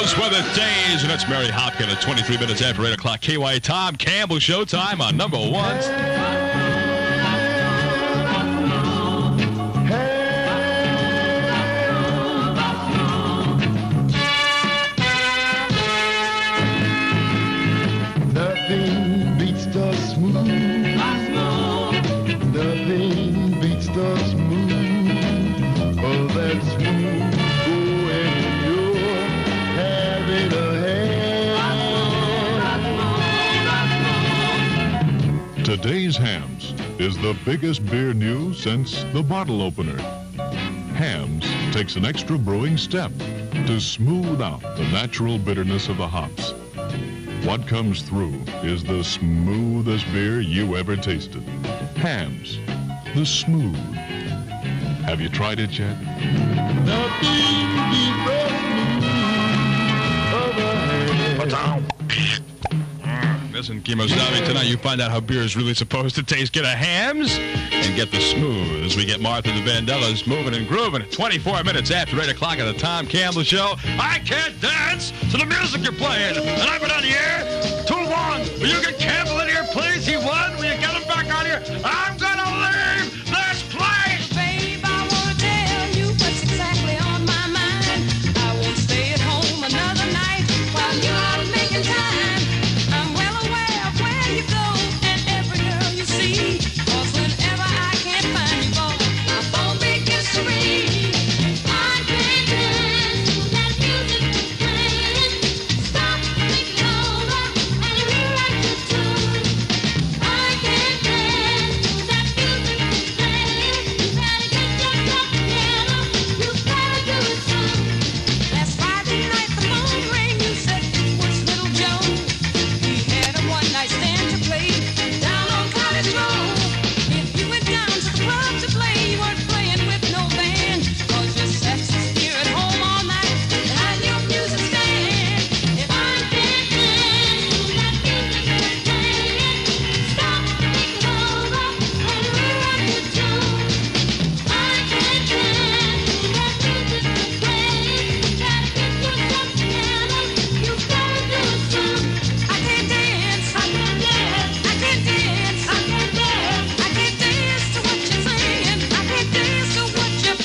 Endless Weather Days, and it's Mary Hopkins at 23 minutes after 8 o'clock. KYA Tom Campbell Showtime on number one. Nothing beats the smooth. Nothing beats the smooth. Oh, that smooth going you're having a hand. Today's Hams is the biggest beer news since the bottle opener. Hams takes an extra brewing step to smooth out the natural bitterness of the hops. What comes through is the smoothest beer you ever tasted. Hams, the smooth. Have you tried it yet? Nothing beats the smooth of a hand. Listen, Kimosabe, tonight you find out how beer is really supposed to taste. Get a Hams and get the smooth as we get Martha the Vandellas moving and grooving. 24 minutes after 8 o'clock on the Tom Campbell Show. I can't dance to the music you're playing. And I've been on the air too long. Will you get Campbell in here, please? He won. Will you get him back on here? I'm going to leave this place. Babe, I want to tell you what's exactly on my mind. I won't stay at home another night while you're out making time. I'm well aware of where you go and every girl you see. 'Cause whenever I can't find you, boy, my phone begins to ring. I can't dance to that music you're playing. Stop thinking over and rewrite the tune. I can't dance to that music you're playing. You gotta get yourself together. You gotta do it soon. Last Friday night the phone rang. You said it was Little Joe. We had a one-night stand to play down on College Road. If you went down to the club to play, you weren't playing with no band. 'Cause you sat here at home all night behind your music stand. If I can't dance to that music you're playing, stop thinking over and rewrite the tune. I can't dance to that music you're playing. You gotta get yourself together. You gotta do it soon. I can't dance. I can't dance. I can't dance. I can't dance. I can't dance to what you're saying. I can't dance to what you're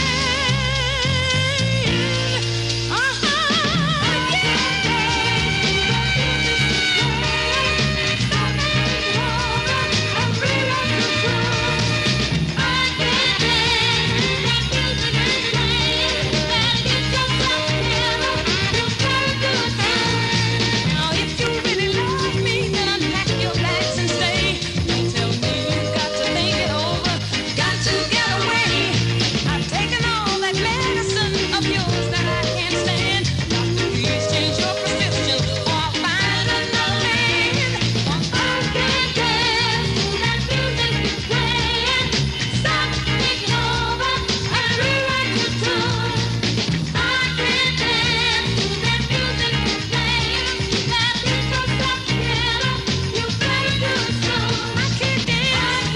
Now, if you really love me, then unpack your bags and stay. Don't tell me you've got to think it over, got to get away. I've taken all that medicine of yours that I can't stand. Doctor, please change your prescription or I'll find another man. I can't dance to that music you're playing. Stop thinking over and rewrite your tune. I can't dance to that music you're playing. You gotta get yourself together. You better do it soon. I can't dance.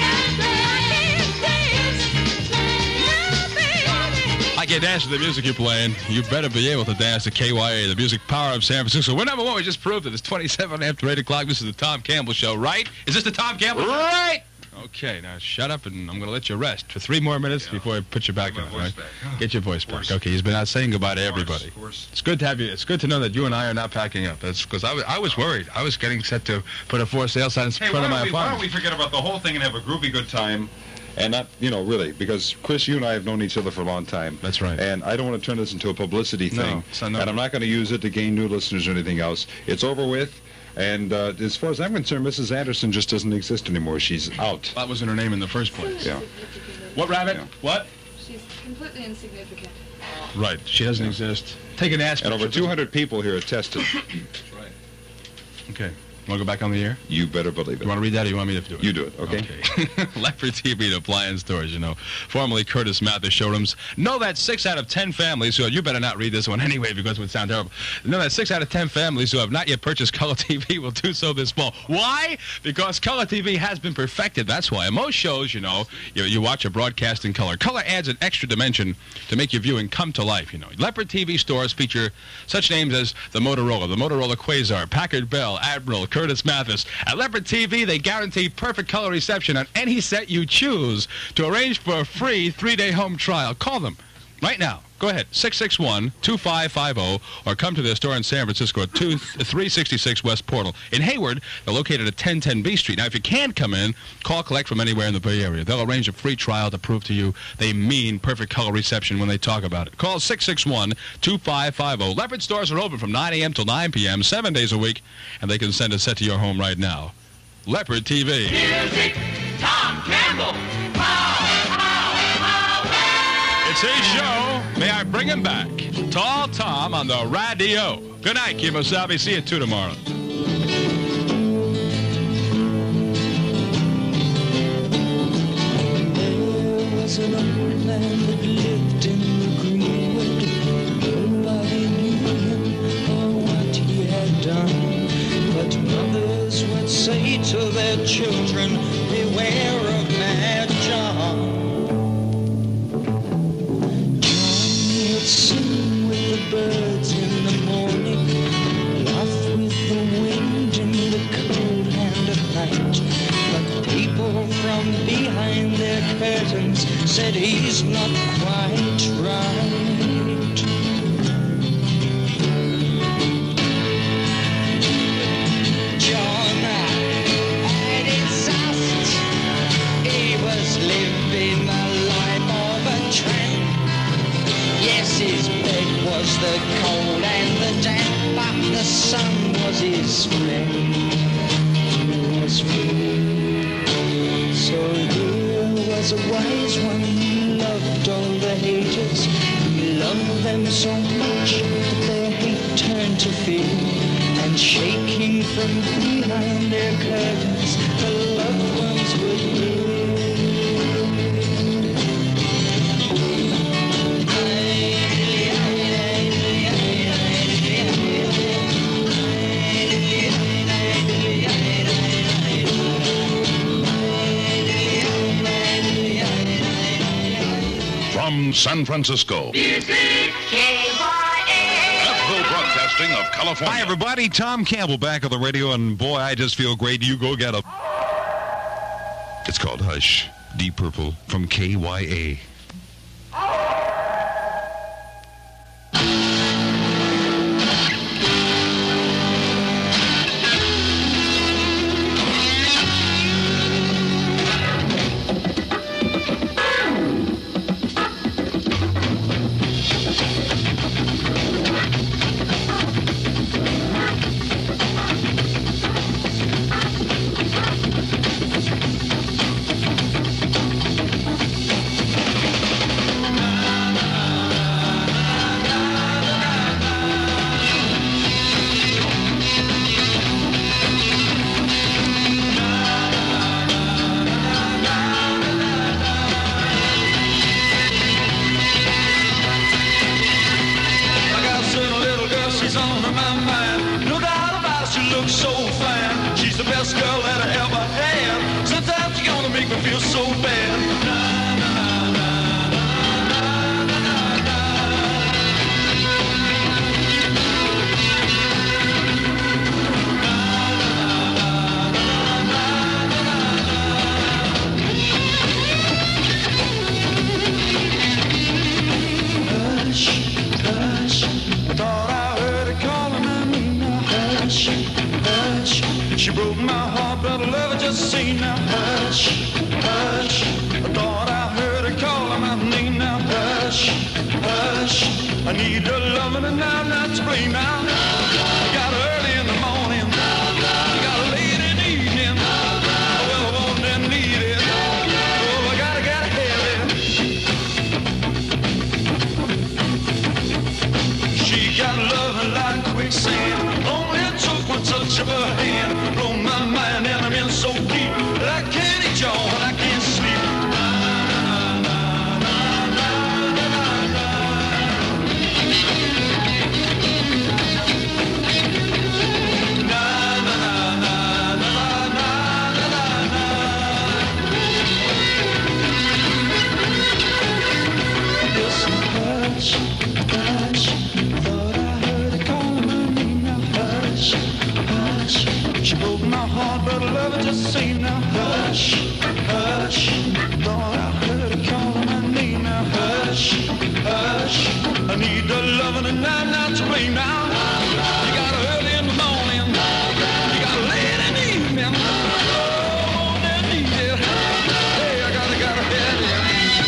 I can't dance to the music you're playing. You better be able to dance to KYA, the music power of San Francisco. We're number one. We just proved it. It's 27 after 8 o'clock. This is the Tom Campbell Show, right? Is this the Tom Campbell Show? Right! Okay, now shut up, and I'm going to let you rest for 3 more minutes before I put you back on, right? Get your voice back. Okay, he's been out saying goodbye to everybody. It's good to have you. It's good to know that you and I are not packing up. That's because I was worried. I was getting set to put a for sale sign in front of my why don't apartment. we forget about the whole thing and have a groovy good time? And not, really, because Chris, you and I have known each other for a long time. That's right. And I don't want to turn this into a publicity thing. No. And I'm not going to use it to gain new listeners or anything else. It's over with. And as far as I'm concerned, Mrs. Anderson just doesn't exist anymore. She's out. That wasn't her name in the first place. Yeah. What, Rabbit? Yeah. What? She's completely insignificant. Right. She doesn't exist. Take an aspirin. And over 200 people here attested. Okay. Want to go back on the air? You better believe it. You want to read that or you want me to do it? You do it, okay? Leopard TV and appliance stores, formerly Curtis Mather showrooms. Know that 6 out of 10 families who, you better not read this one anyway because it would sound terrible. Know that 6 out of 10 families who have not yet purchased color TV will do so this fall. Why? Because color TV has been perfected. That's why. In most shows, you watch a broadcast in color. Color adds an extra dimension to make your viewing come to life, Leopard TV stores feature such names as the Motorola Quasar, Packard Bell, Admiral, Curtis Mathis. At Leopard TV, they guarantee perfect color reception on any set you choose. To arrange for a free 3-day home trial, call them right now. Go ahead, 661-2550, or come to their store in San Francisco at 366 West Portal. In Hayward, they're located at 1010 B Street. Now, if you can't come in, call collect from anywhere in the Bay Area. They'll arrange a free trial to prove to you they mean perfect color reception when they talk about it. Call 661-2550. Leopard stores are open from 9 a.m. till 9 p.m., 7 days a week, and they can send a set to your home right now. Leopard TV. Music, Tom Campbell. It's his show. May I bring him back? Tall Tom on the radio. Good night, Kimosabe. See you 2 tomorrow. There was an old man that lived in the greenwood. Nobody knew him or what he had done. But mothers would say to their children, beware of Mad John. Sing with the birds in the morning, laugh with the wind in the cold hand of night. But people from behind their curtains said he's not quite right. John had exhaust. He was living a life of a tramp. Yes, his bed was the cold and the damp, but the sun was his friend. He was free. So here was a wise one who loved all the haters. He loved them so much that their hate turned to fear. And shaking from behind their curtains, the loved ones would hear. From San Francisco, Music, KYA. Bethel Broadcasting of California. Hi, everybody. Tom Campbell back on the radio, and boy, I just feel great. You go get 'em. It's called Hush. Deep Purple from KYA. She broke my heart, but I love her just the same now. Hush, hush. I thought I heard her calling my name now. Hush, hush. I need her loving and now not to blame now. I got her early in the morning. I got her late in the evening. Well, I want and need it. Oh, I gotta have it. She got loving like quicksand. Only it took one touch of her hand. hush, hush. Thought I heard her calling my name now. Hush, hush. She broke my heart, but I love her just the same now. Hush, hush. Thought I heard her calling my name now. Hush, hush. I need the loving and I'm not to blame now. You got her early in the morning. You got her late in the evening. Oh, that need it. Hey, I got her head in.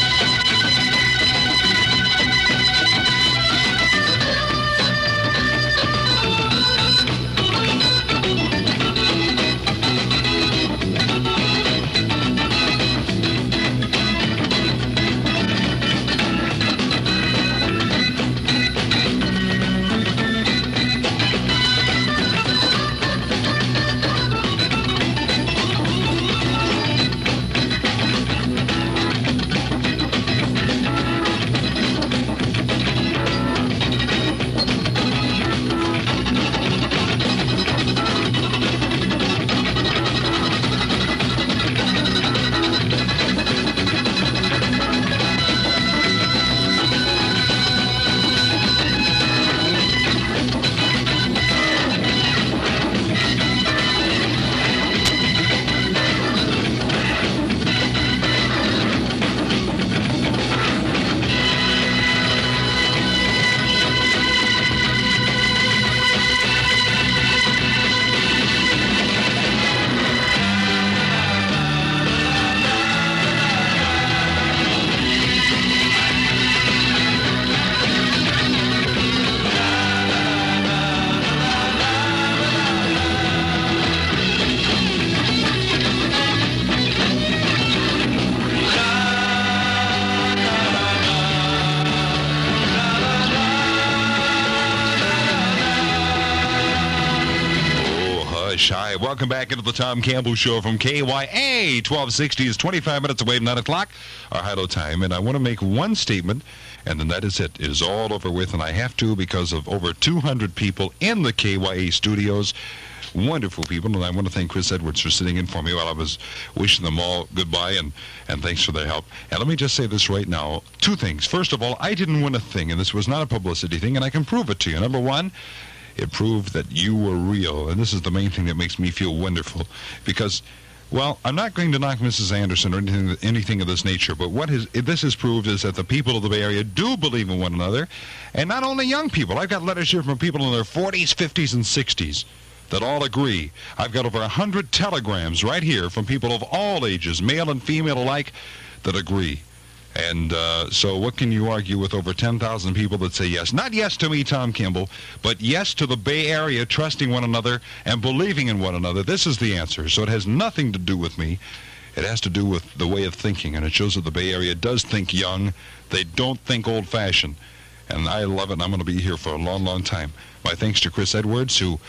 Hi, welcome back into the Tom Campbell Show from KYA. 1260 is 25 minutes away from 9 o'clock, our high-low time. And I want to make one statement, and then that is it. It is all over with, and I have to because of over 200 people in the KYA studios. Wonderful people, and I want to thank Chris Edwards for sitting in for me while I was wishing them all goodbye, and thanks for their help. And let me just say this right now. Two things. First of all, I didn't win a thing, and this was not a publicity thing, and I can prove it to you. Number one, it proved that you were real, and this is the main thing that makes me feel wonderful, because, well, I'm not going to knock Mrs. Anderson or anything of this nature, but what this has proved is that the people of the Bay Area do believe in one another, and not only young people. I've got letters here from people in their 40s, 50s, and 60s that all agree. I've got over 100 telegrams right here from people of all ages, male and female alike, that agree. And so what can you argue with over 10,000 people that say yes? Not yes to me, Tom Campbell, but yes to the Bay Area trusting one another and believing in one another. This is the answer. So it has nothing to do with me. It has to do with the way of thinking, and it shows that the Bay Area does think young. They don't think old-fashioned. And I love it, and I'm going to be here for a long, long time. My thanks to Chris Edwards, who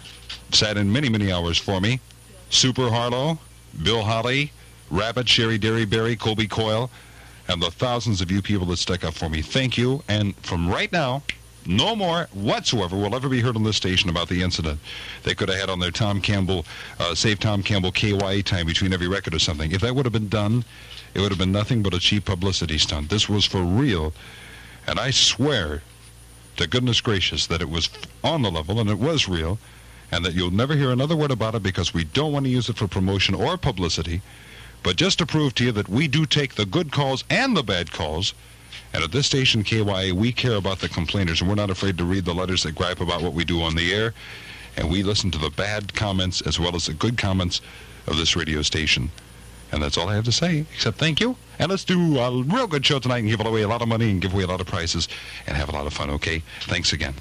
sat in many, many hours for me. Super Harlow, Bill Holly, Rabbit, Sherry Derryberry, Colby Coyle, and the thousands of you people that stuck up for me. Thank you. And from right now, no more whatsoever will ever be heard on this station about the incident. They could have had on their Tom Campbell, Save Tom Campbell KYA time between every record or something. If that would have been done, it would have been nothing but a cheap publicity stunt. This was for real. And I swear to goodness gracious that it was on the level and it was real, and that you'll never hear another word about it because we don't want to use it for promotion or publicity. But just to prove to you that we do take the good calls and the bad calls, and at this station, KYA, we care about the complainers, and we're not afraid to read the letters that gripe about what we do on the air, and we listen to the bad comments as well as the good comments of this radio station. And that's all I have to say, except thank you, and let's do a real good show tonight and give away a lot of money and give away a lot of prizes and have a lot of fun, okay? Thanks again.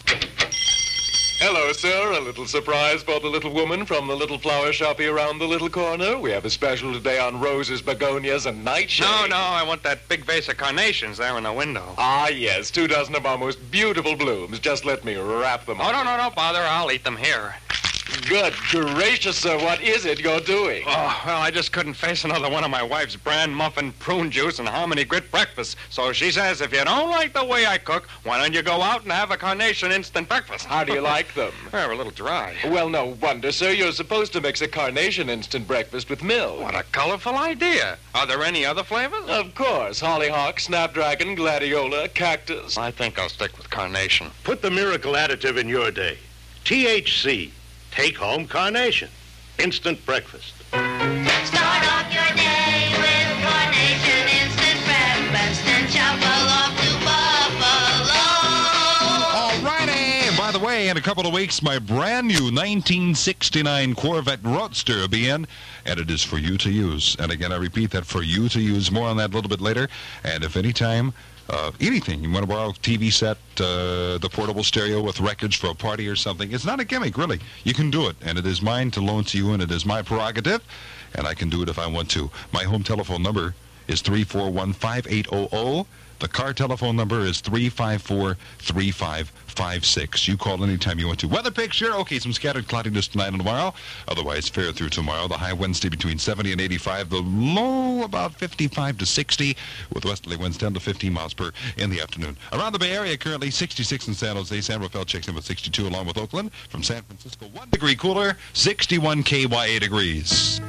Hello, sir. A little surprise for the little woman from the little flower shoppy around the little corner. We have a special today on roses, begonias, and nightshades. No, I want that big vase of carnations there in the window. Ah, yes, 24 of our most beautiful blooms. Just let me wrap them up. Oh, no, bother. I'll eat them here. Good gracious, sir, what is it you're doing? Oh, well, I just couldn't face another one of my wife's brand muffin, prune juice, and hominy grit breakfasts. So she says, if you don't like the way I cook, why don't you go out and have a Carnation instant breakfast? How do you like them? They're a little dry. Well, no wonder, sir. You're supposed to mix a Carnation instant breakfast with milk. What a colorful idea. Are there any other flavors? Of course. Hollyhock, snapdragon, gladiola, cactus. I think I'll stick with Carnation. Put the miracle additive in your day. THC. Take home Carnation. Instant breakfast. Start off your day with Carnation instant breakfast and shuffle off to Buffalo. All righty. By the way, in a couple of weeks, my brand new 1969 Corvette Roadster will be in, and it is for you to use. And again, I repeat that, for you to use. More on that a little bit later. And if any time... anything. You want to borrow a TV set, the portable stereo with records for a party or something. It's not a gimmick, really. You can do it, and it is mine to loan to you, and it is my prerogative, and I can do it if I want to. My home telephone number is 341-5800. The car telephone number is 354-3556. You call anytime you want to. Weather picture, okay, some scattered cloudiness tonight and tomorrow. Otherwise, fair through tomorrow. The high Wednesday between 70 and 85. The low about 55 to 60, with westerly winds 10 to 15 miles per in the afternoon. Around the Bay Area, currently 66 in San Jose. San Rafael checks in with 62, along with Oakland. From San Francisco, 1 degree cooler, 61 KYA degrees.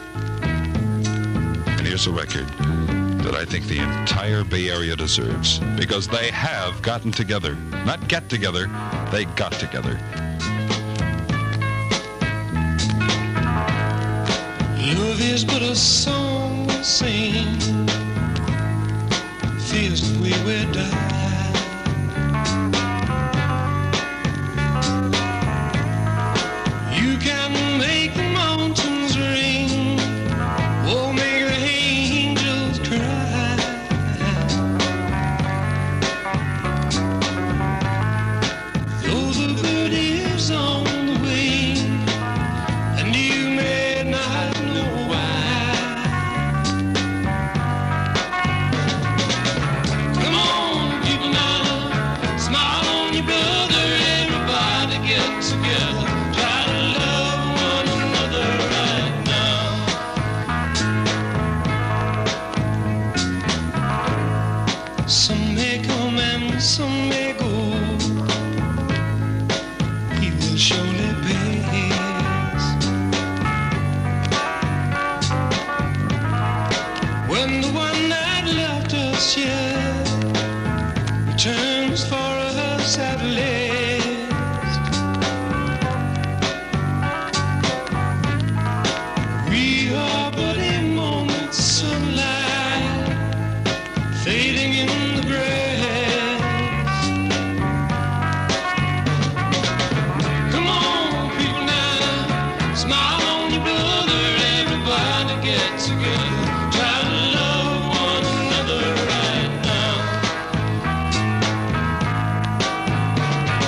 And here's a record that I think the entire Bay Area deserves, because they have gotten together. Not get together, they got together. Love is but a song we sing, feels the way we die. You can make the mountains ring, or make the angels cry. Though the bird is on the wing, and you may not know why. Come on, people now, smile on your brother, everybody get together. Try to love one another right now. Some may come and some may go. He will surely pass. When the one that left us here returns for us at last, we are but a moment's sunlight fading in the grass. Come on, people now, smile on your brother, everybody get together. Try to love one another right now.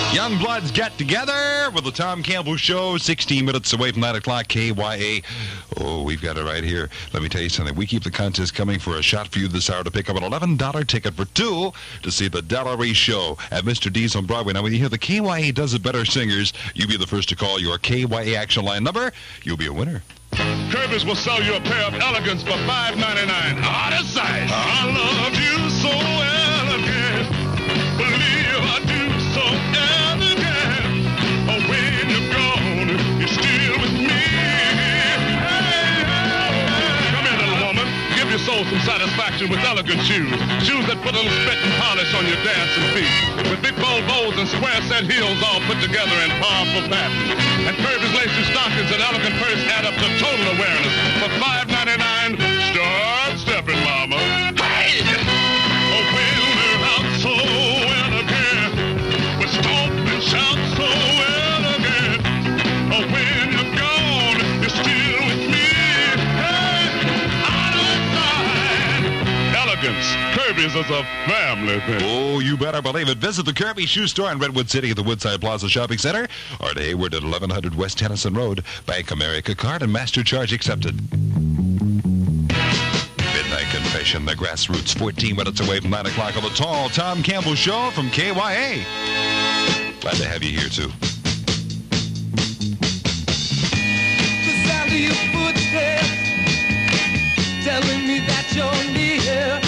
Young Bloods get together with the Tom Campbell Show, 16 minutes away from 9 o'clock, KYA. Oh, we've got it right here. Let me tell you something. We keep the contest coming for a shot for you this hour to pick up an $11 ticket for two to see the Della Reese Show at Mr. D's on Broadway. Now, when you hear the KYA Does It Better singers, you be the first to call your KYA Action Line number. You'll be a winner. Kirby's will sell you a pair of Elegance for $5.99. Out of sight. I love you so elegant. Believe I do so elegant. Oh, when you're gone, you're still with me. Hey, hey. Come here, little woman. Give your soul some satisfaction with elegant shoes. Shoes that put a little spit and polish on your dancing feet. With big bold bows and square set heels all put together in powerful patterns. And Kirby's lacy stockings and elegant purse add up to total awareness. For $5.99, start stepping, mama. Hey! Oh, when we're out so elegant, we stomp and shout so elegant. Oh, when you're gone, you're still with me. Hey, out of sight. Elegance. Kirby's is a family thing. Oh, you better believe it. Visit the Kirby Shoe Store in Redwood City at the Woodside Plaza Shopping Center or to Hayward at 1100 West Tennyson Road. Bank America card and Master Charge accepted. Midnight Confession, the Grassroots, 14 minutes away from 9 o'clock on the Tall Tom Campbell Show from KYA. Glad to have you here, too. The sound of your footsteps telling me that you're near.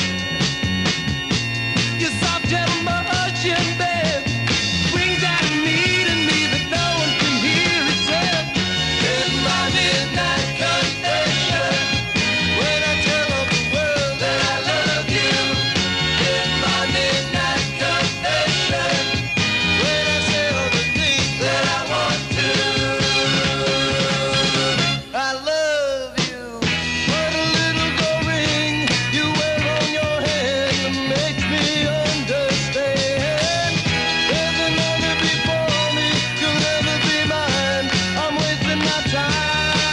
Your soft gentle motion, babe, brings out a need in me that no one can hear except in my midnight confession. When I tell all the world that I love you, in my midnight confession. When I say all the things that I want to, I love you. What a little gold ring you wear on your hand that makes me understand. There's another before me, you'll never be mine. I'm wasting my time.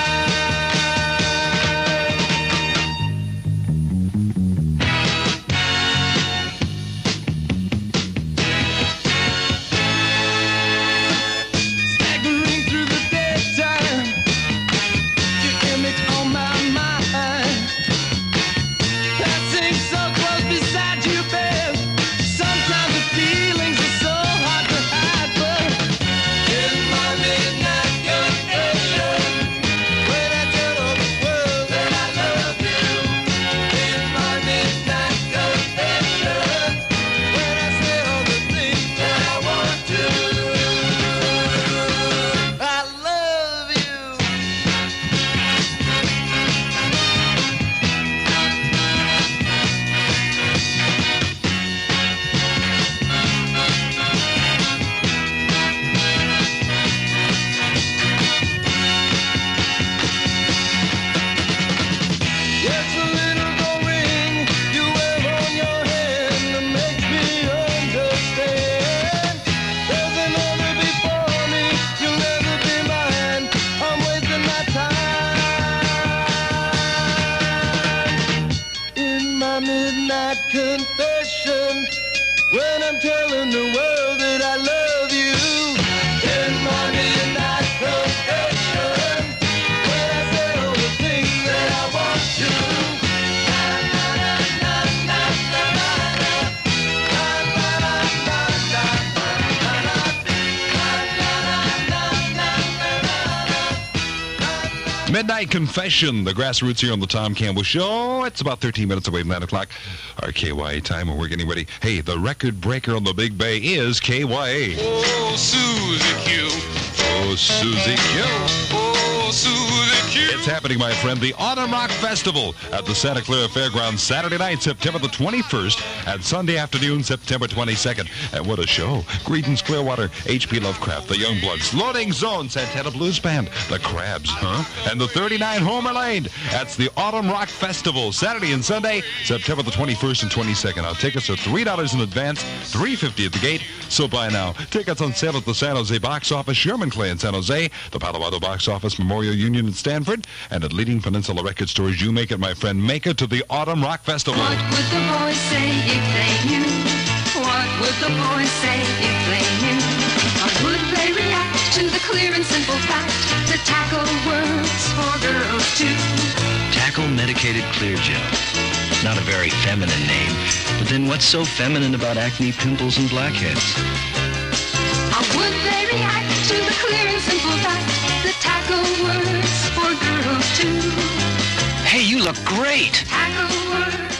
Staggering through the daytime, your image on my mind. Passing so close beside you, babe. Sometimes the feelings are so hard to hide, but in my midnight confession, when I tell all the world that I love you, in my midnight confession, when I say all the things that I want to, I love you. It's a little gold ring you wear on your hand that makes me understand. There's another before me, you'll never be mine. I'm wasting my time. In my midnight confession, when I'm telling the world that I love you. In my midnight confession, when I say all the things that I want to. Midnight Confession, the Grassroots here on the Tom Campbell Show. It's about 13 minutes away from 9 o'clock. Our KYA time, and we're getting ready. Hey, the record breaker on the Big Bay is KYA. Oh, Susie Q. Oh, Susie Q. Oh, Susie Q. It's happening, my friend. The Autumn Rock Festival at the Santa Clara Fairgrounds, Saturday night, September the 21st, and Sunday afternoon, September 22nd. And what a show. Greetings, Clearwater, H.P. Lovecraft, the Youngbloods, Loading Zone, Santana Blues Band, the Crabs, and the 39 Homer Lane. That's the Autumn Rock Festival, Saturday and Sunday, September the 21st and 22nd. Now, tickets are $3 in advance, $3.50 at the gate, so buy now. Tickets on sale at the San Jose box office, Sherman Clay in San Jose, the Palo Alto box office, Memorial Union in Stanford, and at leading Peninsula record stores. You make it, my friend. Make it to the Autumn Rock Festival. What would the boys say if they knew? What would the boys say if they knew? medicated clear gel. Not a very feminine name, but then what's so feminine about acne, pimples, and blackheads? How would they react to the clear and simple fact that tackle works for girls too? Hey, you look great! Tackle works.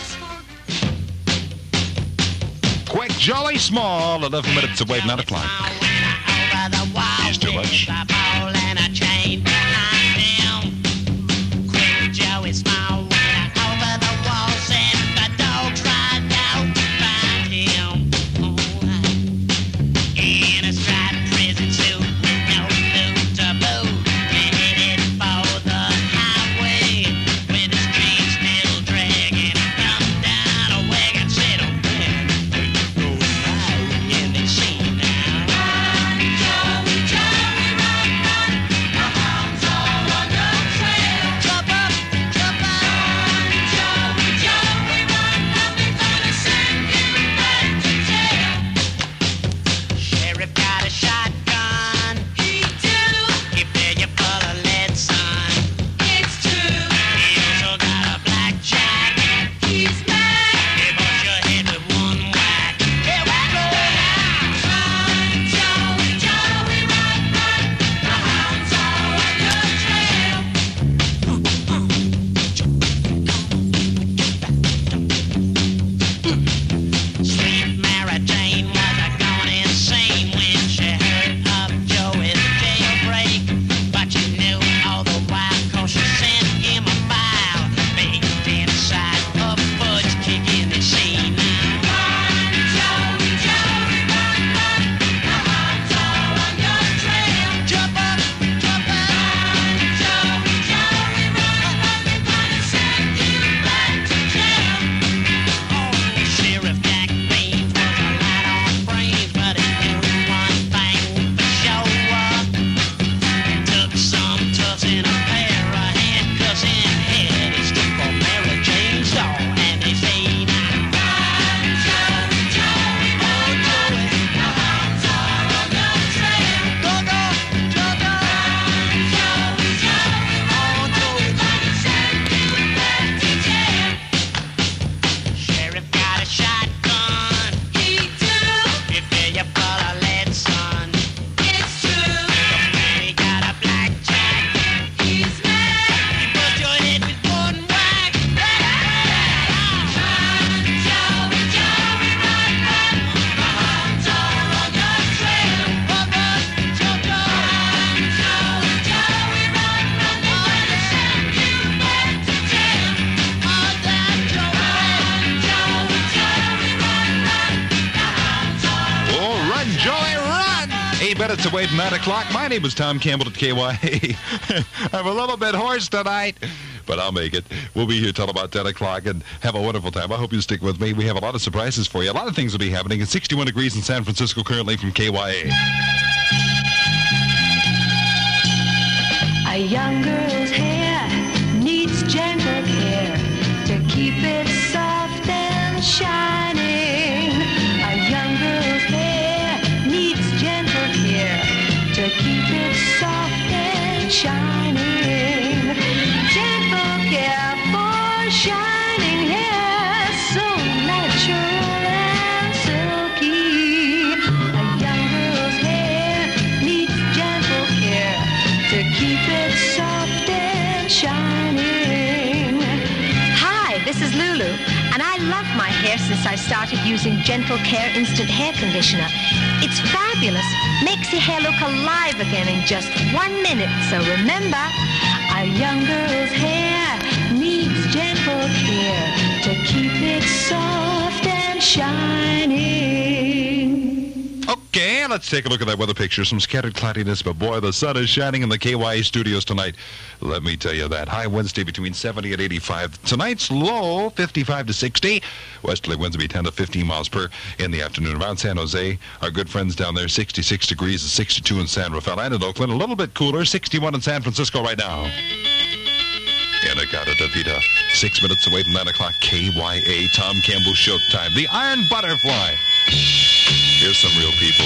Quick, jolly, small, 11 minutes away, 9 o'clock. Is too much. Minutes away from 9 o'clock. My name is Tom Campbell at KYA. I'm a little bit hoarse tonight, but I'll make it. We'll be here till about 10 o'clock and have a wonderful time. I hope you stick with me. We have a lot of surprises for you. A lot of things will be happening. It's 61 degrees in San Francisco currently from KYA. A young girl's hair needs gentle care to keep it soft and shining. A young girl's hair needs gentle care to keep it soft and shining. Gentle care for shining hair, so natural and silky. A young girl's hair needs gentle care to keep it soft and shining. Hi, this is Lulu, and I love my hair since I started using Gentle Care Instant Hair Conditioner. It's fabulous. Makes your hair look alive again in just 1 minute. So remember, a young girl's hair needs gentle care to keep it soft and shining. Okay, let's take a look at that weather picture. Some scattered cloudiness, but boy, the sun is shining in the KYA studios tonight. Let me tell you that. High Wednesday between 70 and 85. Tonight's low, 55 to 60. Westerly winds will be 10 to 15 miles per in the afternoon. Around San Jose, our good friends down there, 66 degrees and 62 in San Rafael. And in Oakland, a little bit cooler, 61 in San Francisco right now. Inagata-Davida, 6 minutes away from 9 o'clock, KYA, Tom Campbell Showtime. The Iron Butterfly. Here's some real people.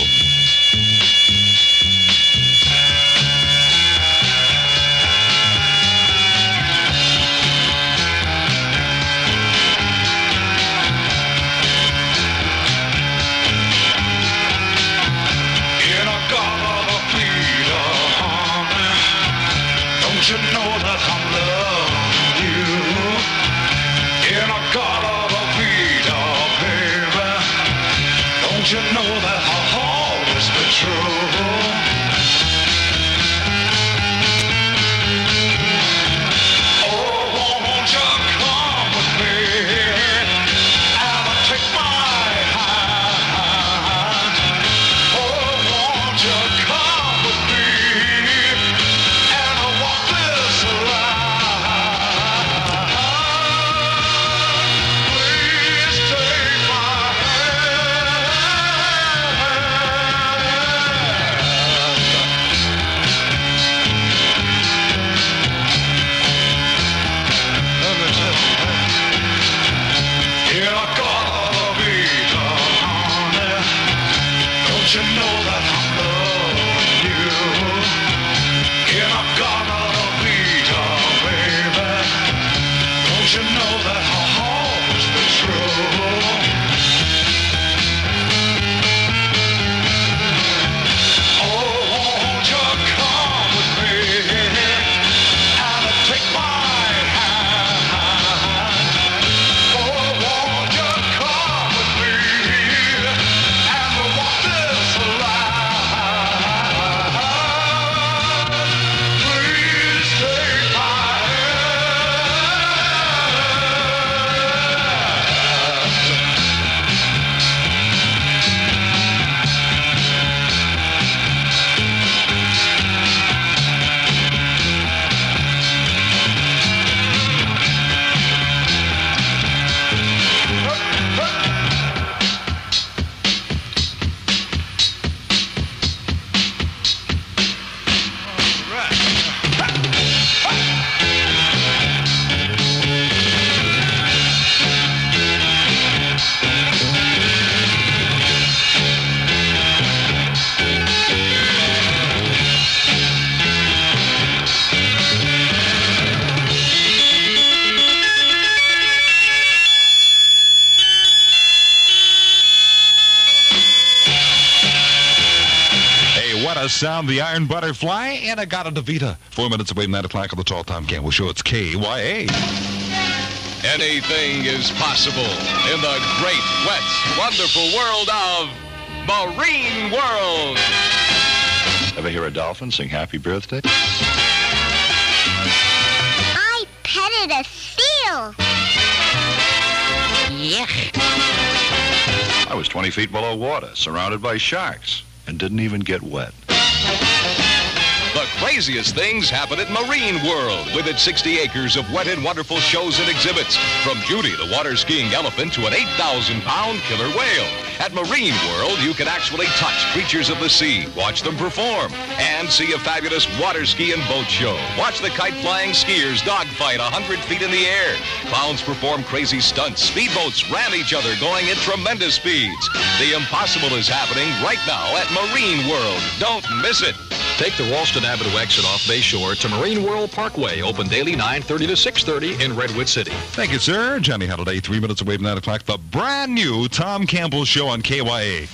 you know that I'm loving you? In a color vida, baby. Don't you know that I'll always be true? Sound the Iron Butterfly and Agata Davita. 4 minutes away from 9 o'clock on the Tall Tom Campbell Show. It's KYA. Anything is possible in the great, wet, wonderful world of Marine World. Ever hear a dolphin sing Happy Birthday? I petted a seal. Yuck. I was 20 feet below water, surrounded by sharks, and didn't even get wet. The craziest things happen at Marine World with its 60 acres of wet and wonderful shows and exhibits. From Judy, the water skiing elephant, to an 8,000-pound killer whale. At Marine World, you can actually touch creatures of the sea, watch them perform, and see a fabulous water ski and boat show. Watch the kite-flying skiers dogfight 100 feet in the air. Clowns perform crazy stunts. Speedboats ram each other going at tremendous speeds. The impossible is happening right now at Marine World. Don't miss it. Take the Ralston Avenue exit off Bayshore to Marine World Parkway, open daily 9:30 to 6:30 in Redwood City. Thank you, sir. Johnny Holiday, 3 minutes away from 9 o'clock. The brand new Tom Campbell Show on KYA.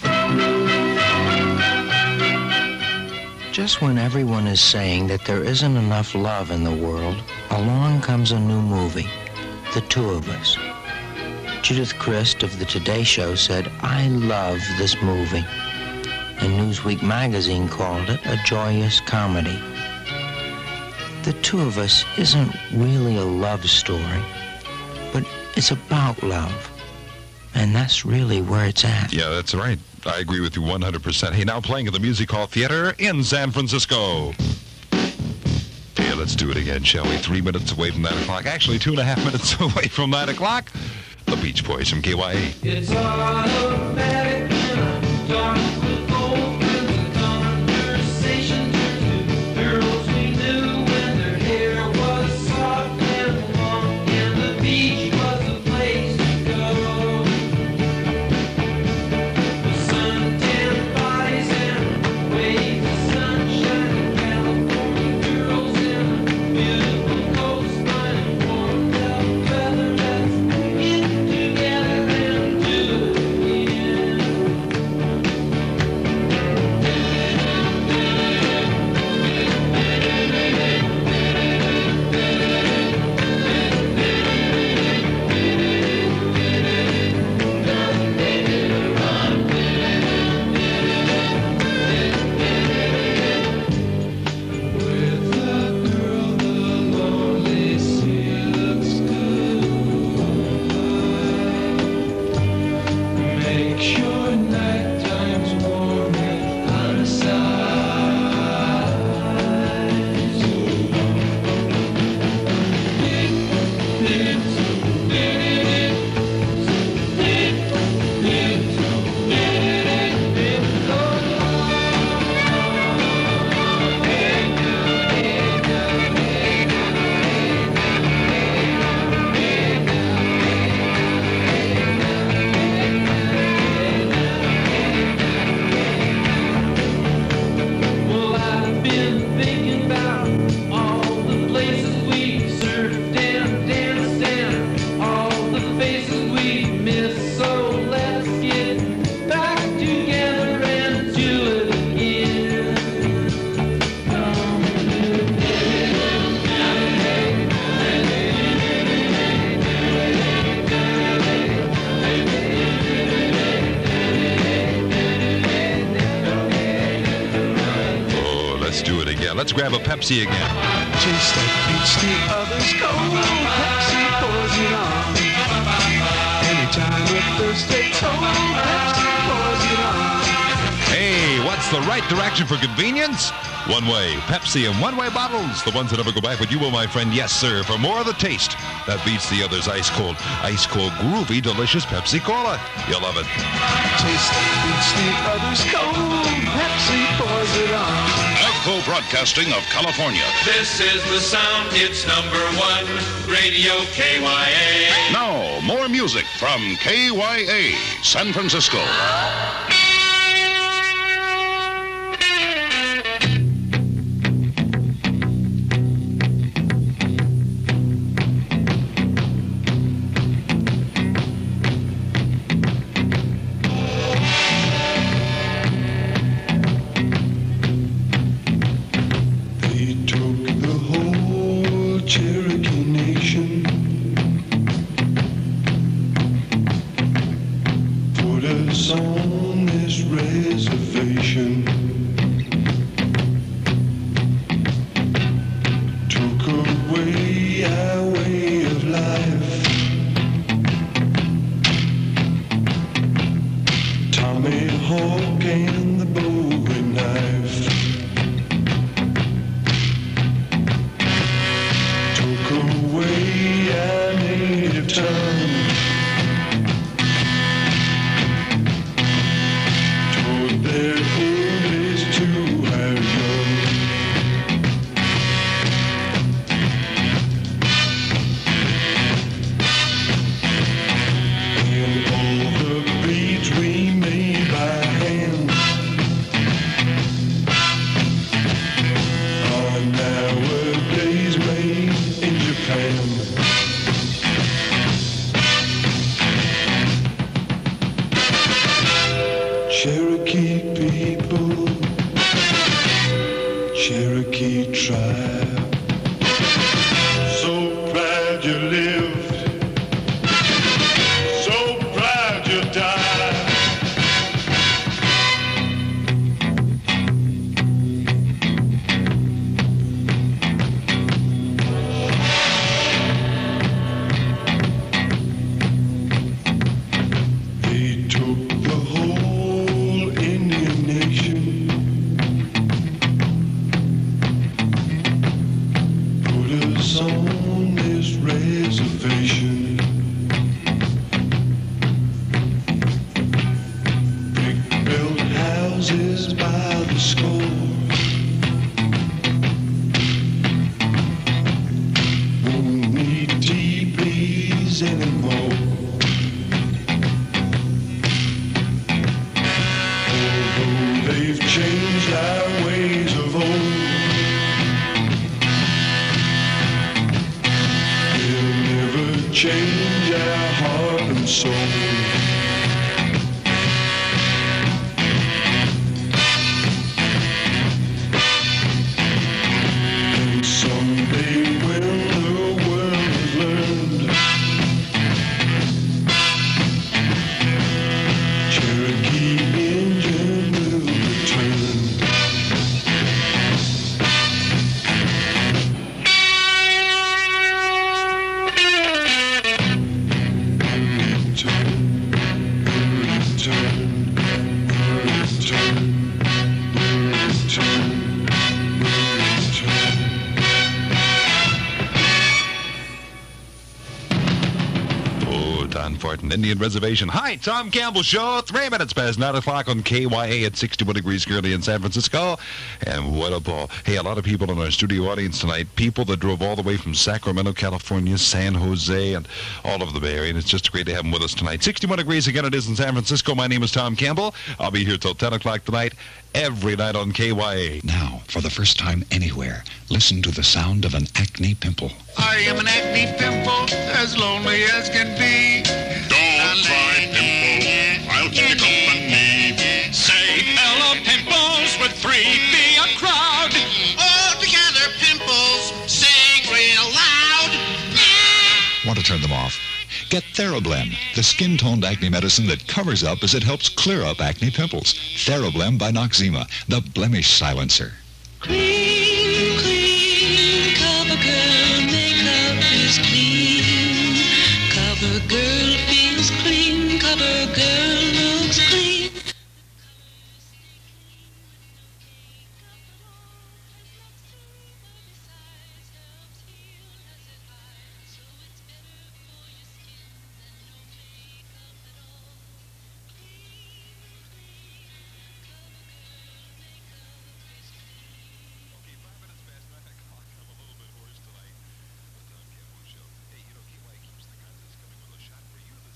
Just when everyone is saying that there isn't enough love in the world, along comes a new movie, The Two of Us. Judith Christ of the Today Show said, "I love this movie." And Newsweek magazine called it a joyous comedy. The Two of Us isn't really a love story, but it's about love. And that's really where it's at. Yeah, that's right. I agree with you 100%. Hey, now playing at the Music Hall Theater in San Francisco. Hey, let's do it again, shall we? 3 minutes away from 9 o'clock. Actually, 2.5 minutes away from 9 o'clock. The Beach Boys from KYA. It's automatic when I'm talking with old friends. The conversation turned to girls we knew when their hair was soft and long, and the beach was the place to go. With suntan bodies and waves of sunshine in California girls in a beautiful coastline and warmed up weather. Let's get together and do it again. Let's do it again. Let's grab a Pepsi again. Chase that beats the others cold. Pepsi pours it on. Anytime a thirst takes hold, Pepsi pours it on. Hey, what's the right direction for convenience? One way, Pepsi and one-way bottles, the ones that never go back. But you will, my friend, yes, sir, for more of the taste that beats the others. Ice cold, groovy, delicious Pepsi Cola. You'll love it. Taste that beats the others cold. Pepsi pours it on. Avco Broadcasting of California. This is the sound, it's number one, Radio KYA. Now, more music from KYA, San Francisco. On this reservation, took away our way of life. Tommy Hawk and the Bowie knife took away our native tongue. Their image to our young. And all the beads we made by hand are nowadays made in Japan. Cherokee people, Cherokee tribe, so proud you lived, so proud you died. They took the whole Indian nation, put us on this reservation. Brick-built houses by the score, won't need teepees anymore. They've changed our ways of old. They'll never change our heart and soul. And someday when the world has learned, Cherokee Indian will return. Don Fortin, Indian Reservation. Hi, Tom Campbell Show. 3 minutes past 9 o'clock on KYA at 61 degrees currently in San Francisco. And what a ball. Hey, a lot of people in our studio audience tonight, people that drove all the way from Sacramento, California, San Jose, and all over the Bay Area. And it's just great to have them with us tonight. 61 degrees again it is in San Francisco. My name is Tom Campbell. I'll be here till 10 o'clock tonight, every night on KYA. Now, for the first time anywhere, listen to the sound of an acne pimple. I am an acne pimple, as lonely as can be. Don't try pimple, I'll keep you company. Say hello pimples with 3 be a crowd. All together pimples, sing real loud. Want to turn them off? Get Therablem, the skin-toned acne medicine that covers up as it helps clear up acne pimples. Therablem by Noxzema, the blemish silencer. Clean, clean, cover girl makeup is clean. Cover girl feels clean. Cover girl looks clean. Hey, you know, KY keeps the contest coming with a shot for you.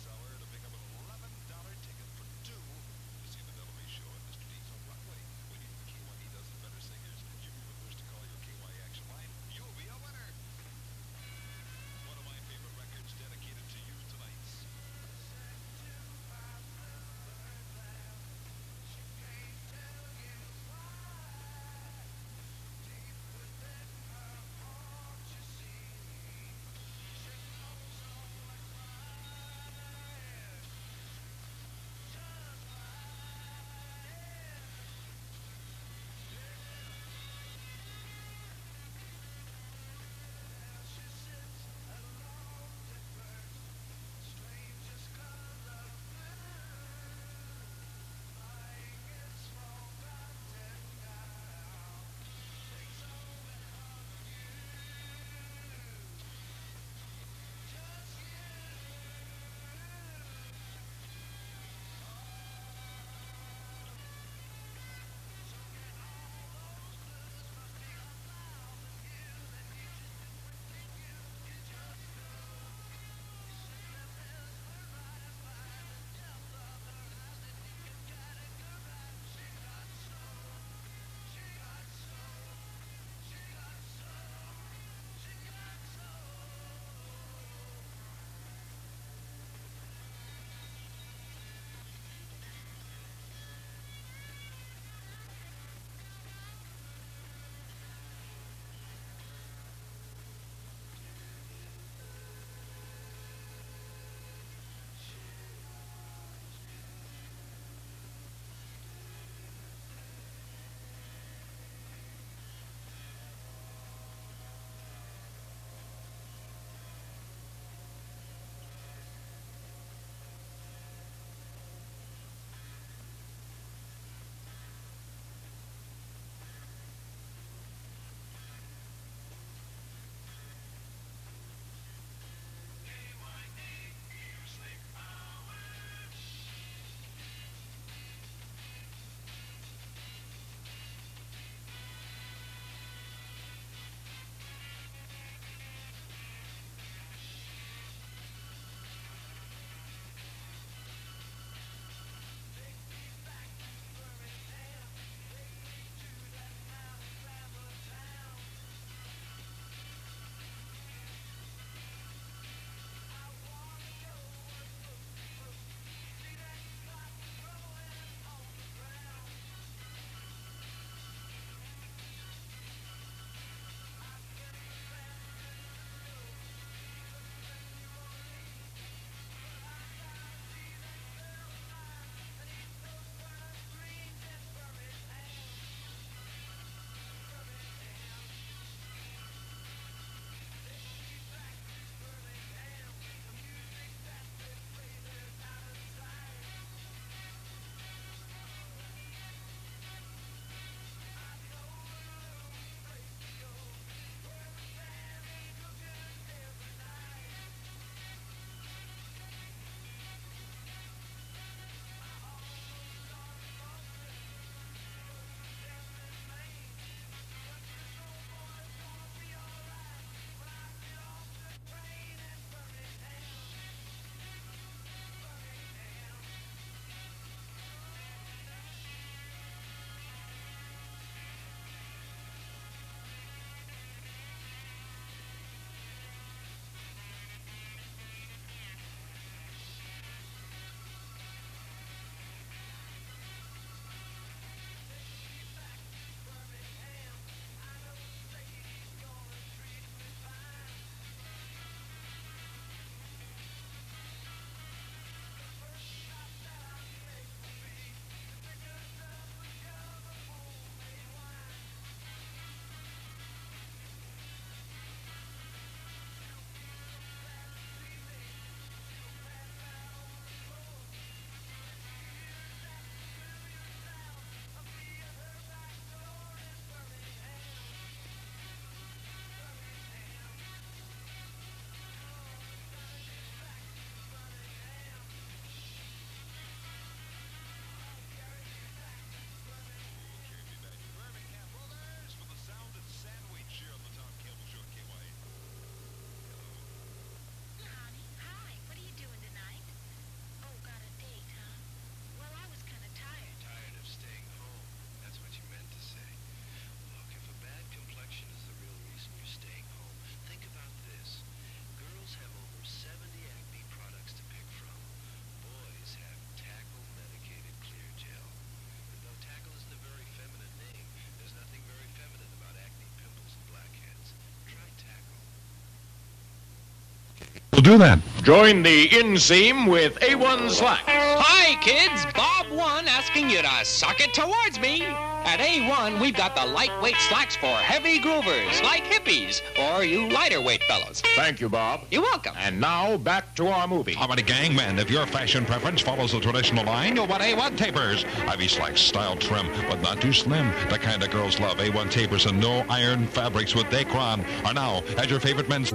to do that. Join the inseam with A1 Slacks. Hi, kids. Bob 1 asking you to suck it towards me. At A1, we've got the lightweight slacks for heavy groovers, like hippies, or you lighter weight fellows. Thank you, Bob. You're welcome. And now, back to our movie. Howdy, gang, man. If your fashion preference follows the traditional line, you'll want A1 tapers. Ivy slacks, style trim, but not too slim. The kind of girls love. A1 tapers and no iron fabrics with Dacron are now at your favorite men's...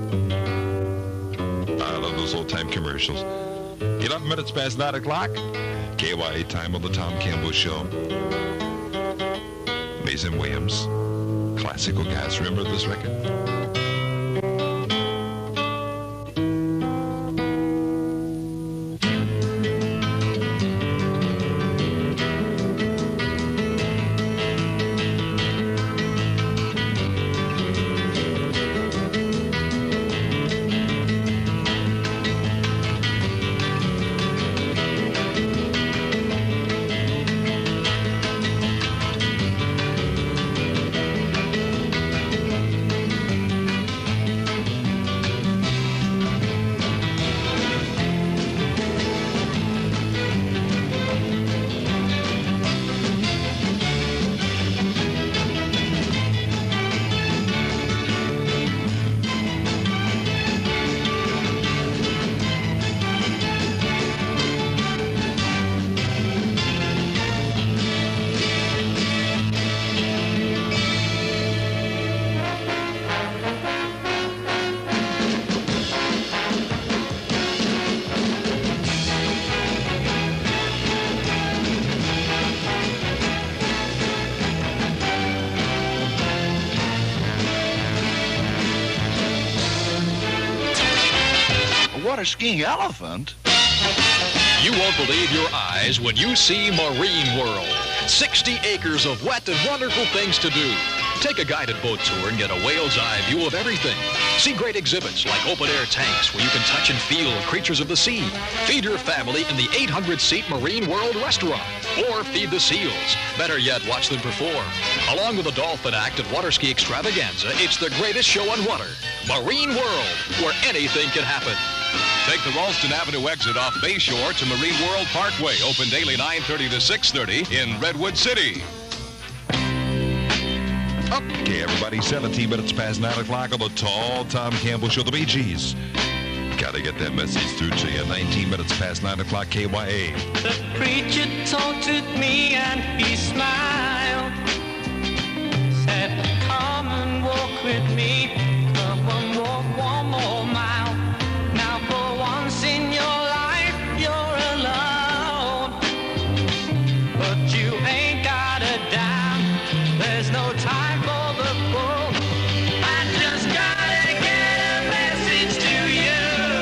I love those old-time commercials. 11 minutes past 9 o'clock. KYA time on the Tom Campbell Show. Mason Williams. Classical guys. Remember this record? Water skiing elephant? You won't believe your eyes when you see Marine World. 60 acres of wet and wonderful things to do. Take a guided boat tour and get a whale's eye view of everything. See great exhibits like open-air tanks where you can touch and feel creatures of the sea. Feed your family in the 800-seat Marine World restaurant. Or feed the seals. Better yet, watch them perform. Along with the Dolphin Act and Water Ski Extravaganza, it's the greatest show on water. Marine World, where anything can happen. Take the Ralston Avenue exit off Bayshore to Marine World Parkway. Open daily 9:30 to 6:30 in Redwood City. Okay, everybody, 17 minutes past 9 o'clock on the Tall Tom Campbell Show, the Bee Gees. Gotta get that message through to you. 19 minutes past 9 o'clock, KYA. The preacher talked with me and he smiled. Said, come and walk with me. Come and walk one more mile. Now for once in your life, you're alone. But you ain't got a dime. There's no time for the fool. I just gotta get a message to you.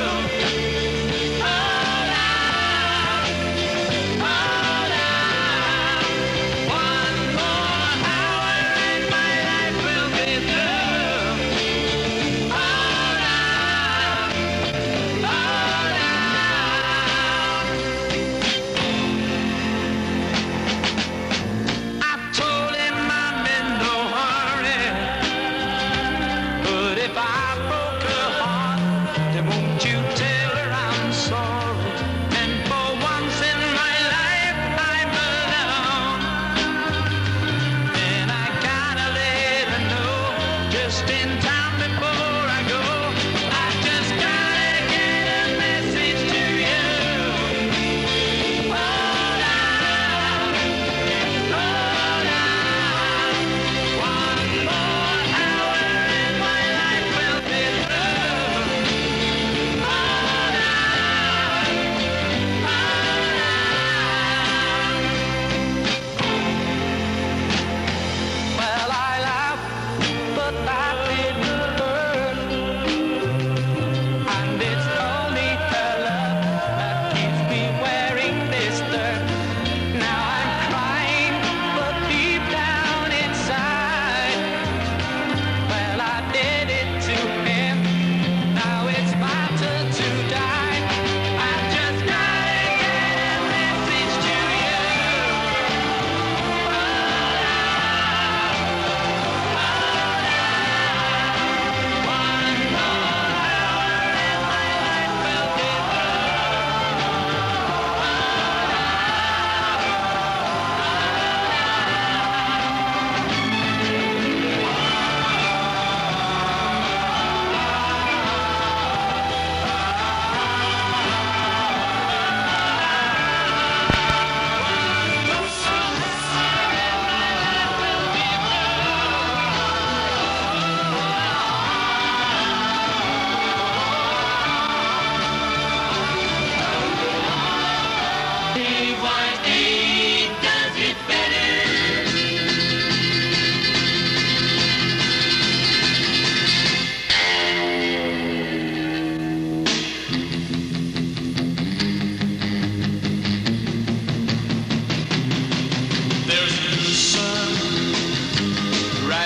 Hold on, hold on. One more hour and my life will be through. Hold on, hold on. I told him I'm in no hurry, but if I broke her heart, then won't you tell her I'm sorry? And for once in my life, I'm alone. And I gotta let her know, just in time before I go. I just gotta get a message to you. Hold on, hold on. One more hour and my life will be through. Hold on, hold on. Well, I laughed, but I didn't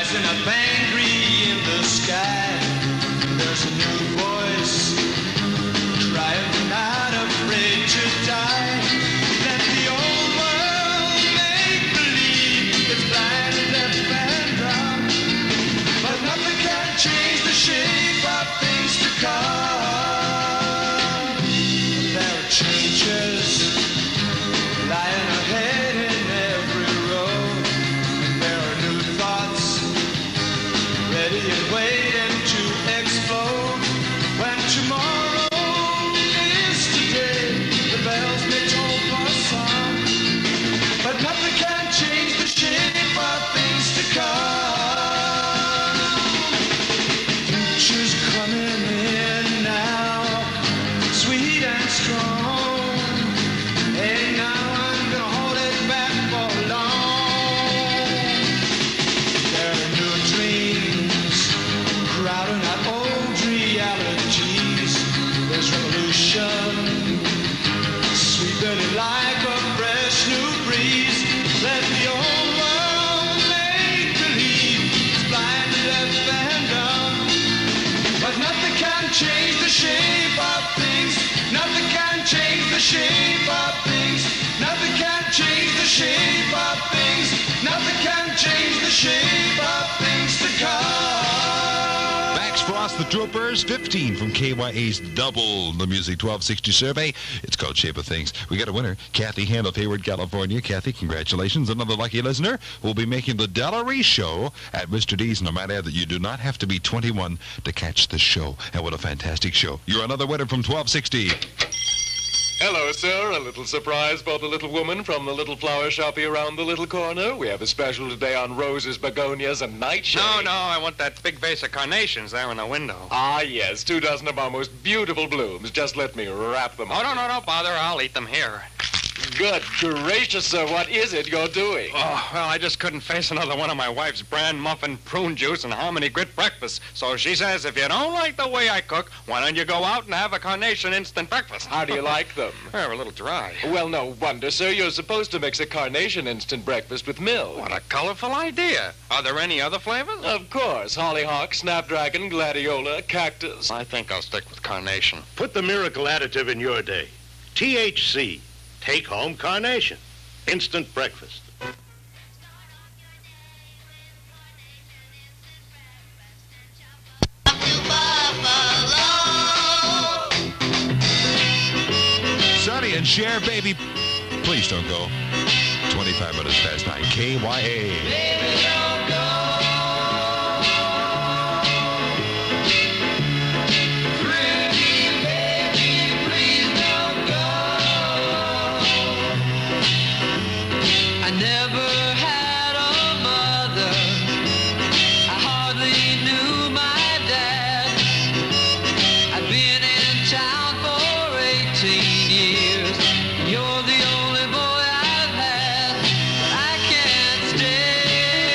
rising up angry in the sky. There's a new voice crying, not afraid to die. Let the old world make believe it's blind and deaf and dumb, but nothing can change the shape of things to come. There are changes lying ahead in every road. There are new thoughts ready and waiting to explode. When tomorrow is today, the bells may toll for some, but nothing can change the shape of things to come. Future's coming in now, sweet and strong. Hey, now I'm gonna hold it back for long. There are new dreams crowding out old realities. There's revolution sweeping it like a fresh new breeze. Let the old world make believe it's blind, deaf, and dumb, but nothing can change the shape of things. Nothing can change the shape of things. Nothing can change the shape of things. Nothing can change the shape of things to come. Max Frost, the Troopers, 15 from KYA's Double the Music 1260 survey. It's called Shape of Things. We got a winner, Kathy Hand of Hayward, California. Kathy, congratulations. Another lucky listener will be making the Delary Show at Mr. D's. And I might add that you do not have to be 21 to catch this show. And what a fantastic show. You're another winner from 1260. Hello, sir. A little surprise for the little woman from the little flower shoppy around the little corner. We have a special today on roses, begonias, and nightshade. No, I want that big vase of carnations there in the window. Ah, yes. 2 dozen of our most beautiful blooms. Just let me wrap them up. Oh, no, bother. I'll eat them here. Good gracious, sir. What is it you're doing? Oh, well, I just couldn't face another one of my wife's bran muffin, prune juice, and hominy grit breakfasts. So she says, if you don't like the way I cook, why don't you go out and have a carnation instant breakfast? How do you like them? They're a little dry. Well, no wonder, sir. You're supposed to mix a carnation instant breakfast with milk. What a colorful idea. Are there any other flavors? Of course. Hollyhock, snapdragon, gladiola, cactus. I think I'll stick with carnation. Put the miracle additive in your day. THC. Take home carnation. Instant breakfast. Sonny and Cher, baby. Please don't go. 25 minutes past 9. KYA. Baby, don't go. Pretty baby, please don't go. I never had a mother. I hardly knew my dad. I've been in town for 18 years. You're the only boy I've had. I can't stay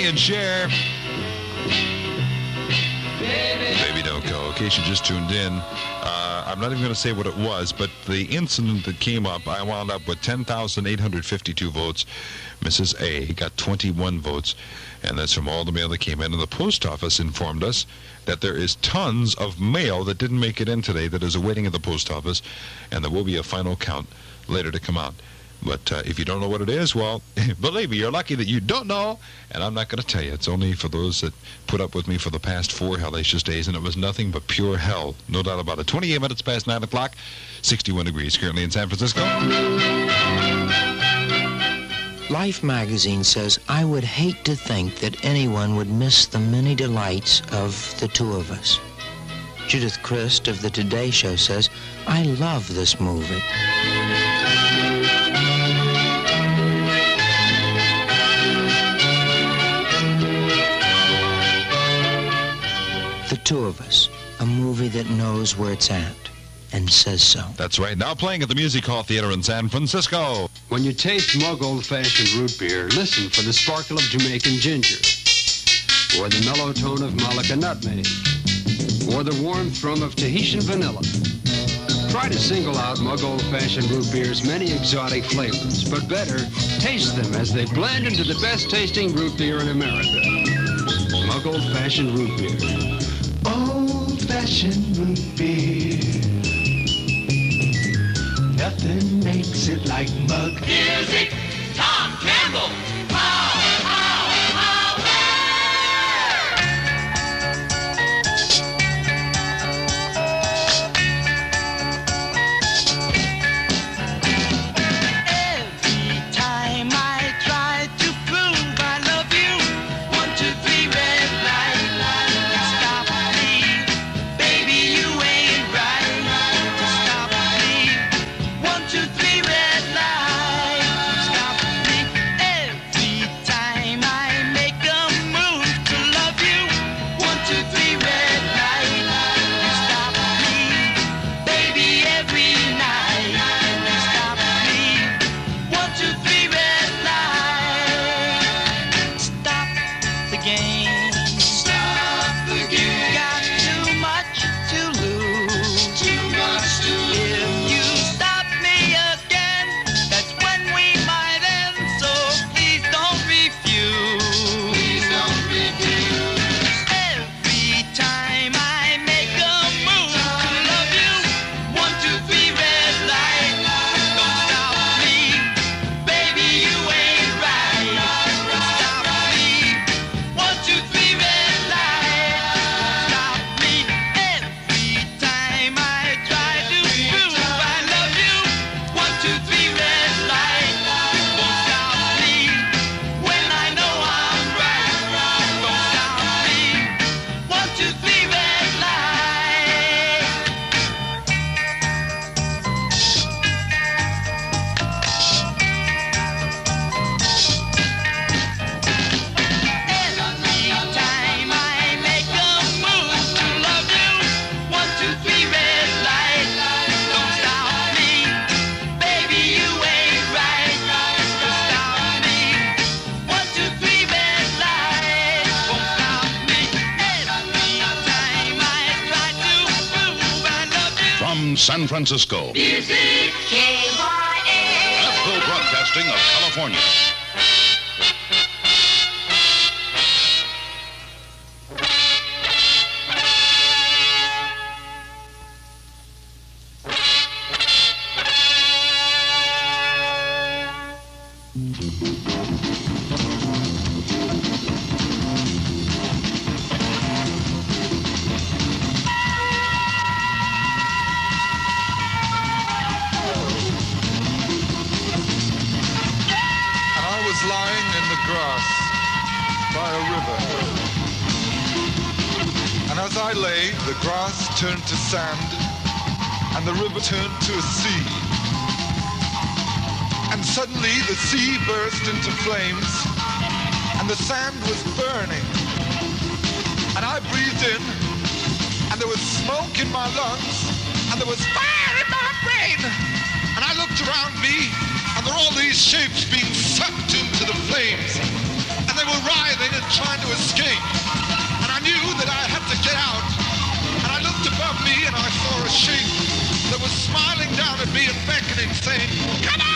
Sonny and Cher. Baby Don't Go. In case you just tuned in, I'm not even going to say what it was, but the incident that came up, I wound up with 10,852 votes. Mrs. A got 21 votes, and that's from all the mail that came in. And the post office informed us that there is tons of mail that didn't make it in today that is awaiting at the post office, and there will be a final count later to come out. But if you don't know what it is, well, believe me, you're lucky that you don't know, and I'm not going to tell you. It's only for those that put up with me for the past 4 hellacious days, and it was nothing but pure hell. No doubt about it. 28 minutes past 9 o'clock, 61 degrees currently in San Francisco. Life magazine says, I would hate to think that anyone would miss the many delights of the two of us. Judith Christ of the Today Show says, I love this movie. The Two of Us, a movie that knows where it's at and says so. That's right. Now playing at the Music Hall Theater in San Francisco. When you taste Mug old-fashioned root beer, listen for the sparkle of Jamaican ginger, or the mellow tone of Malacca nutmeg, or the warm thrum of Tahitian vanilla. Try to single out Mug old-fashioned root beer's many exotic flavors, but better, taste them as they blend into the best-tasting root beer in America. Mug old-fashioned root beer. Old-fashioned root beer. Nothing makes it like Mug. Music, Tom Campbell. San Francisco. Music, KYA. AFCO Broadcasting of California. Turned to sand, and the river turned to a sea. And suddenly the sea burst into flames, and the sand was burning. And I breathed in, and there was smoke in my lungs, and there was fire in my brain. And I looked around me, and there were all these shapes being sucked into the flames. And they were writhing and trying to escape. And I knew that I had to get out. And I looked above me and I saw a shape that was smiling down at me and beckoning, saying, "Come on!"